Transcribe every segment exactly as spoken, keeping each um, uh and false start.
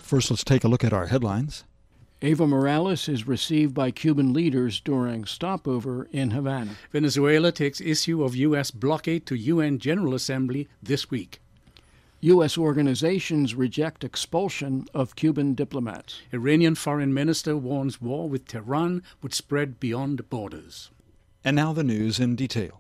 First, let's take a look at our headlines. Evo Morales is received by Cuban leaders during stopover in Havana. Venezuela takes issue of U S blockade to U N General Assembly this week. U S organizations reject expulsion of Cuban diplomats. Iranian foreign minister warns war with Tehran would spread beyond borders. And now the news in detail.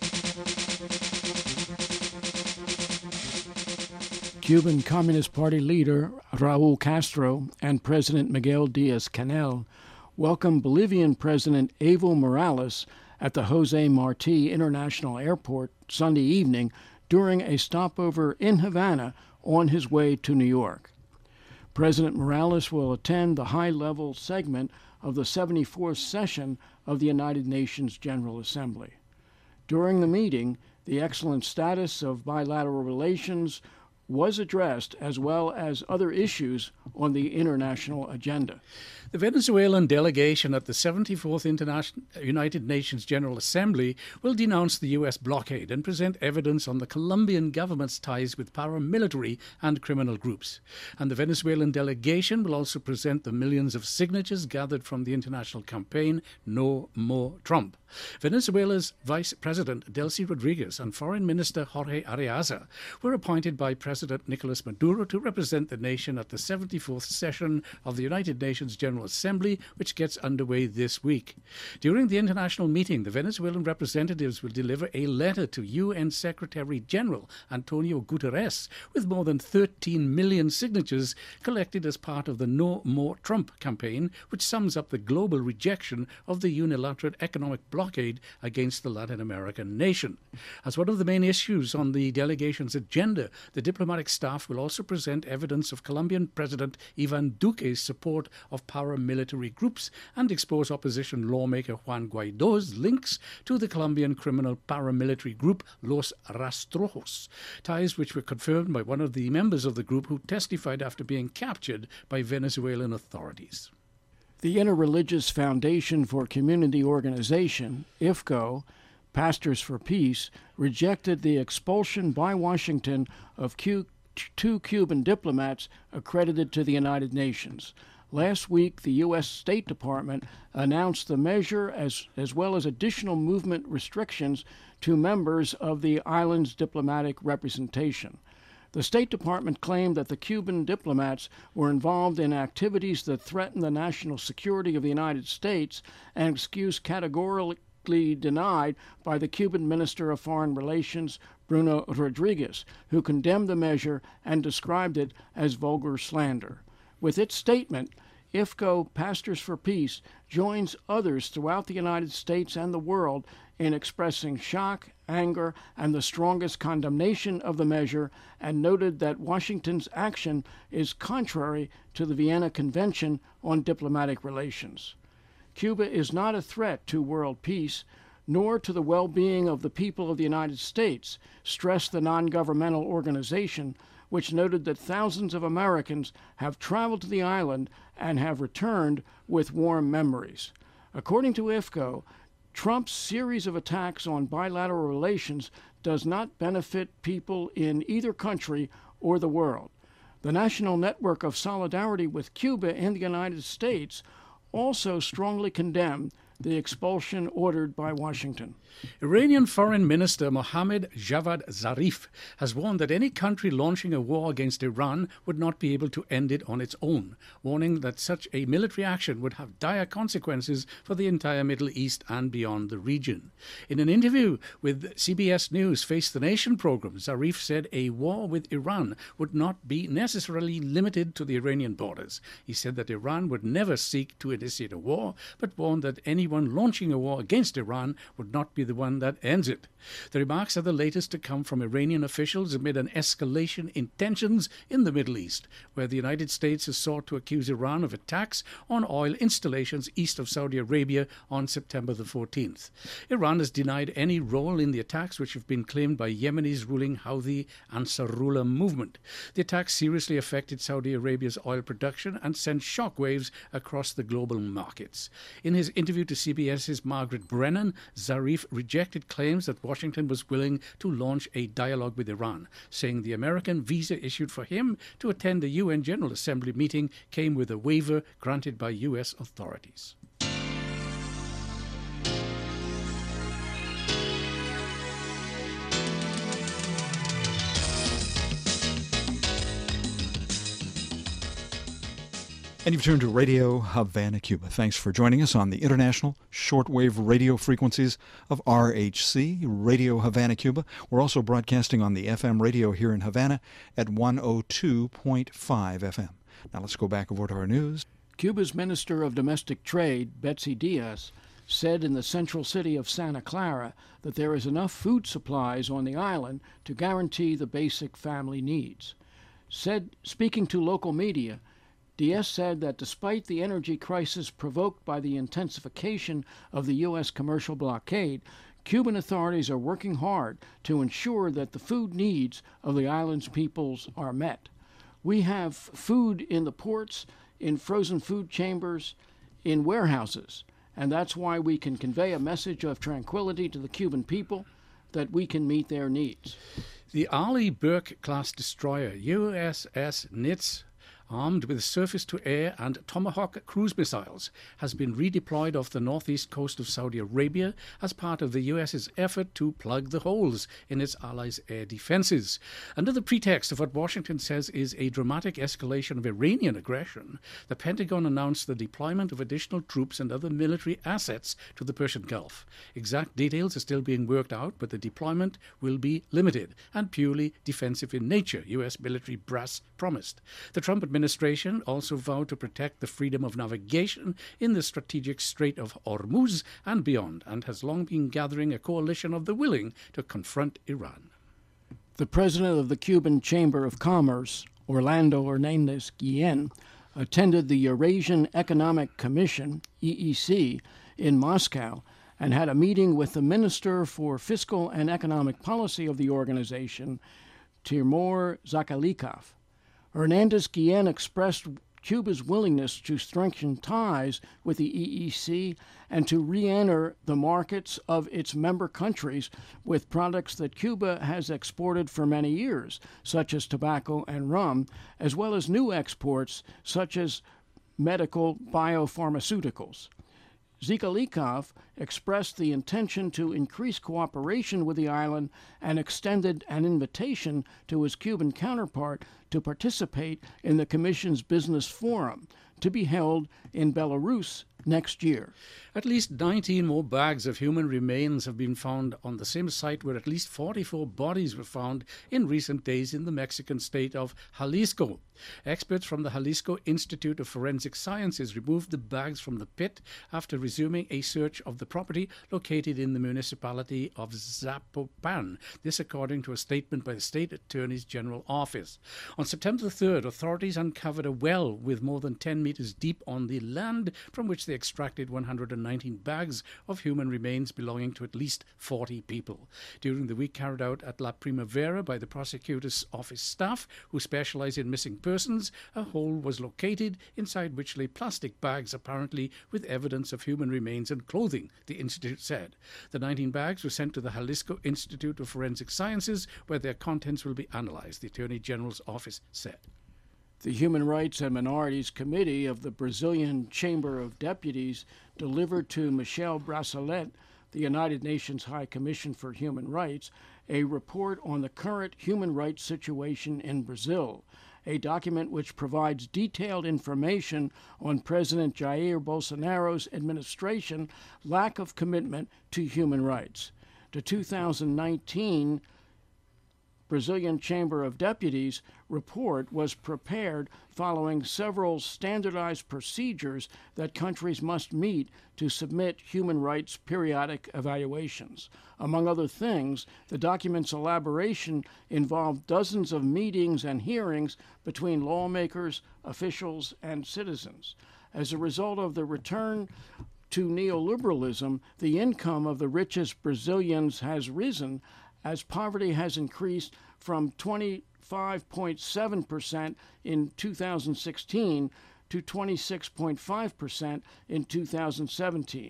Cuban Communist Party leader Raul Castro and President Miguel Diaz-Canel welcomed Bolivian President Evo Morales at the Jose Marti International Airport Sunday evening during a stopover in Havana on his way to New York. President Morales will attend the high-level segment of the seventy-fourth session of the United Nations General Assembly. During the meeting, the excellent status of bilateral relations was addressed, as well as other issues on the international agenda. The Venezuelan delegation at the seventy-fourth International United Nations General Assembly will denounce the U S blockade and present evidence on the Colombian government's ties with paramilitary and criminal groups. And the Venezuelan delegation will also present the millions of signatures gathered from the international campaign No More Trump. Venezuela's Vice President Delcy Rodriguez and Foreign Minister Jorge Arreaza were appointed by President Nicolas Maduro to represent the nation at the seventy-fourth session of the United Nations General Assembly, which gets underway this week. During the international meeting, the Venezuelan representatives will deliver a letter to U N Secretary General Antonio Guterres with more than thirteen million signatures collected as part of the No More Trump campaign, which sums up the global rejection of the unilateral economic blockade against the Latin American nation. As one of the main issues on the delegation's agenda, the diplomatic staff will also present evidence of Colombian President Ivan Duque's support of paramilitary groups and expose opposition lawmaker Juan Guaido's links to the Colombian criminal paramilitary group Los Rastrojos, ties which were confirmed by one of the members of the group who testified after being captured by Venezuelan authorities. The Interreligious Foundation for Community Organization, I F C O, Pastors for Peace, rejected the expulsion by Washington of Q- two Cuban diplomats accredited to the United Nations. Last week, the U S State Department announced the measure as, as well as additional movement restrictions to members of the island's diplomatic representation. The State Department claimed that the Cuban diplomats were involved in activities that threaten the national security of the United States, an excuse categorically denied by the Cuban Minister of Foreign Relations, Bruno Rodriguez, who condemned the measure and described it as vulgar slander. With its statement, I F C O Pastors for Peace joins others throughout the United States and the world in expressing shock, anger, and the strongest condemnation of the measure, and noted that Washington's action is contrary to the Vienna Convention on Diplomatic Relations. Cuba is not a threat to world peace, nor to the well-being of the people of the United States, stressed the non-governmental organization, which noted that thousands of Americans have traveled to the island and have returned with warm memories. According to I F C O, Trump's series of attacks on bilateral relations does not benefit people in either country or the world. The National Network of Solidarity with Cuba and the United States also strongly condemned the expulsion ordered by Washington. Iranian Foreign Minister Mohammad Javad Zarif has warned that any country launching a war against Iran would not be able to end it on its own, warning that such a military action would have dire consequences for the entire Middle East and beyond the region. In an interview with C B S News' Face the Nation program, Zarif said a war with Iran would not be necessarily limited to the Iranian borders. He said that Iran would never seek to initiate a war, but warned that anyone launching a war against Iran would not be the one that ends it. The remarks are the latest to come from Iranian officials amid an escalation in tensions in the Middle East, where the United States has sought to accuse Iran of attacks on oil installations east of Saudi Arabia on September the fourteenth. Iran has denied any role in the attacks, which have been claimed by Yemeni's ruling Houthi Ansarullah movement. The attacks seriously affected Saudi Arabia's oil production and sent shockwaves across the global markets. In his interview to to CBS's Margaret Brennan, Zarif rejected claims that Washington was willing to launch a dialogue with Iran, saying the American visa issued for him to attend a U N General Assembly meeting came with a waiver granted by U S authorities. And you've tuned to Radio Havana, Cuba. Thanks for joining us on the international shortwave radio frequencies of R H C, Radio Havana, Cuba. We're also broadcasting on the F M radio here in Havana at one oh two point five F M. Now let's go back over to our news. Cuba's Minister of Domestic Trade, Betsy Diaz, said in the central city of Santa Clara that there is enough food supplies on the island to guarantee the basic family needs. Said, speaking to local media, Diaz said that despite the energy crisis provoked by the intensification of the U S commercial blockade, Cuban authorities are working hard to ensure that the food needs of the island's peoples are met. We have food in the ports, in frozen food chambers, in warehouses, and that's why we can convey a message of tranquility to the Cuban people, that we can meet their needs. The Arleigh Burke-class destroyer U S S Nitz, armed with surface-to-air and Tomahawk cruise missiles, has been redeployed off the northeast coast of Saudi Arabia as part of the U S's effort to plug the holes in its allies' air defenses. Under the pretext of what Washington says is a dramatic escalation of Iranian aggression, the Pentagon announced the deployment of additional troops and other military assets to the Persian Gulf. Exact details are still being worked out, but the deployment will be limited and purely defensive in nature, U S military brass promised. The Trump administration also vowed to protect the freedom of navigation in the strategic Strait of Hormuz and beyond, and has long been gathering a coalition of the willing to confront Iran. The president of the Cuban Chamber of Commerce, Orlando Hernandez Guillen, attended the Eurasian Economic Commission, E E C, in Moscow and had a meeting with the Minister for Fiscal and Economic Policy of the organization, Timur Zakhalikov. Hernandez Guillen expressed Cuba's willingness to strengthen ties with the E E C and to re-enter the markets of its member countries with products that Cuba has exported for many years, such as tobacco and rum, as well as new exports such as medical biopharmaceuticals. Zakhalikov expressed the intention to increase cooperation with the island and extended an invitation to his Cuban counterpart to participate in the Commission's Business Forum, to be held in Belarus next year. At least nineteen more bags of human remains have been found on the same site where at least forty-four bodies were found in recent days in the Mexican state of Jalisco. Experts from the Jalisco Institute of Forensic Sciences removed the bags from the pit after resuming a search of the property located in the municipality of Zapopan. This according to a statement by the State Attorney's General Office. On September the third, authorities uncovered a well with more than ten meters deep on the land from which they extracted one hundred nineteen bags of human remains belonging to at least forty people. During the week carried out at La Primavera by the prosecutor's office staff, who specialize in missing persons, a hole was located inside which lay plastic bags apparently with evidence of human remains and clothing, the institute said. The nineteen bags were sent to the Jalisco Institute of Forensic Sciences, where their contents will be analyzed, the Attorney General's office said. The Human Rights and Minorities Committee of the Brazilian Chamber of Deputies delivered to Michelle Bachelet, the United Nations High Commission for Human Rights, a report on the current human rights situation in Brazil, a document which provides detailed information on President Jair Bolsonaro's administration lack of commitment to human rights. The two thousand nineteen Brazilian Chamber of Deputies report was prepared following several standardized procedures that countries must meet to submit human rights periodic evaluations. Among other things, the document's elaboration involved dozens of meetings and hearings between lawmakers, officials, and citizens. As a result of the return to neoliberalism, the income of the richest Brazilians has risen as poverty has increased from twenty-five point seven percent in two thousand sixteen to twenty-six point five percent in two thousand seventeen.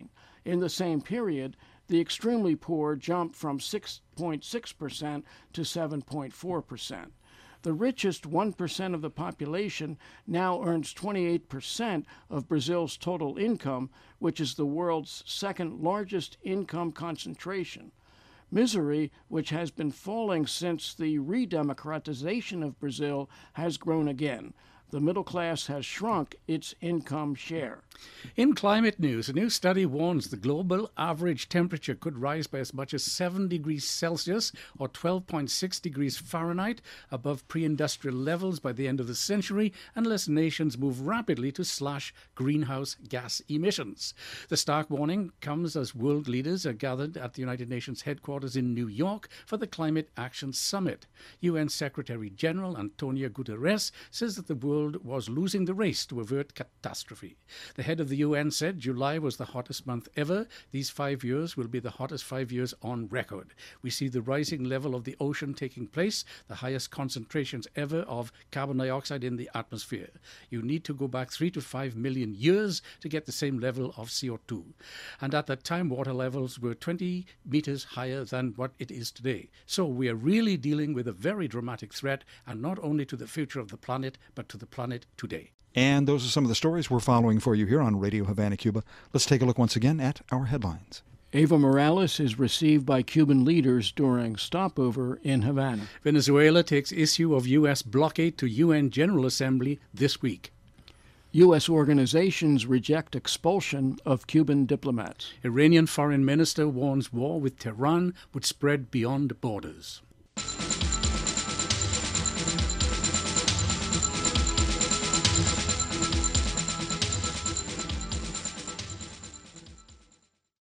In the same period, the extremely poor jumped from six point six percent to seven point four percent. The richest one percent of the population now earns twenty-eight percent of Brazil's total income, which is the world's second largest income concentration. Misery, which has been falling since the redemocratization of Brazil, has grown again. The middle class has shrunk its income share. In climate news, a new study warns the global average temperature could rise by as much as seven degrees Celsius or twelve point six degrees Fahrenheit above pre-industrial levels by the end of the century unless nations move rapidly to slash greenhouse gas emissions. The stark warning comes as world leaders are gathered at the United Nations headquarters in New York for the Climate Action Summit. U N Secretary General Antonio Guterres says that the world was losing the race to avert catastrophe. The head of the U N said July was the hottest month ever. These five years will be the hottest five years on record. We see the rising level of the ocean taking place, the highest concentrations ever of carbon dioxide in the atmosphere. You need to go back three to five million years to get the same level of C O two. And at that time, water levels were twenty meters higher than what it is today. So we are really dealing with a very dramatic threat, and not only to the future of the planet, but to the planet today. And those are some of the stories we're following for you here on Radio Havana, Cuba. Let's take a look once again at our headlines. Evo Morales is received by Cuban leaders during stopover in Havana. Venezuela takes issue of U S blockade to U N General Assembly this week. U S organizations reject expulsion of Cuban diplomats. Iranian foreign minister warns war with Tehran would spread beyond borders.